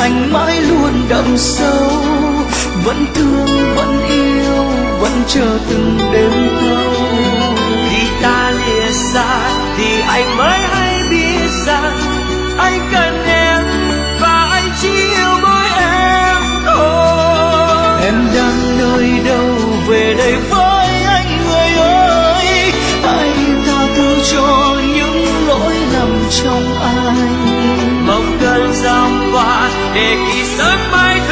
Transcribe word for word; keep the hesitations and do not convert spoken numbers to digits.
anh mãi luôn đậm sâu, vẫn thương vẫn yêu vẫn chờ từng đêm thâu. Khi ta lìa xa thì anh mới hay biết rằng anh cần em và anh chỉ yêu mỗi em thôi. Em đang nơi đâu về đây với anh người ơi, hãy tha thứ cho những lỗi lầm trong anh. Mong cơn giông qua để khi sớm mai